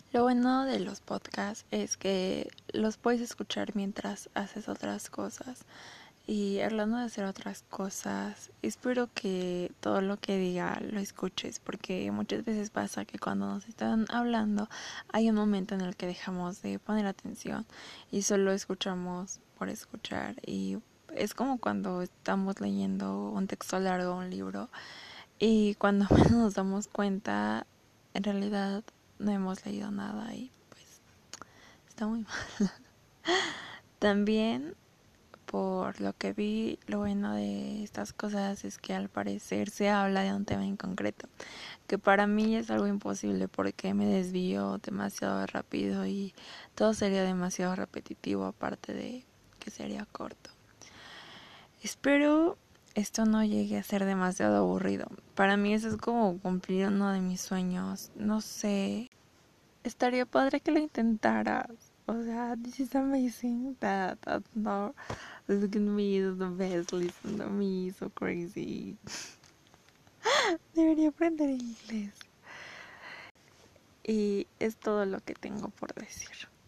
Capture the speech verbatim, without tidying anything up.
Lo bueno de los podcasts es que los puedes escuchar mientras haces otras cosas. Y hablando de hacer otras cosas, espero que todo lo que diga lo escuches, porque muchas veces pasa que cuando nos están hablando hay un momento en el que dejamos de poner atención y solo escuchamos por escuchar. Y es como cuando estamos leyendo un texto largo, un libro, y cuando menos nos damos cuenta, en realidad no hemos leído nada y pues está muy mal. También, por lo que vi, lo bueno de estas cosas es que al parecer se habla de un tema en concreto, que para mí es algo imposible porque me desvío demasiado rápido y todo sería demasiado repetitivo, aparte de que sería corto. Espero esto no llegue a ser demasiado aburrido. Para mí eso es como cumplir uno de mis sueños. No sé. Estaría padre que lo intentaras. O sea, this is amazing. That, that no, this is gonna be the best. Listen to me, so crazy. Debería aprender inglés. Y es todo lo que tengo por decir.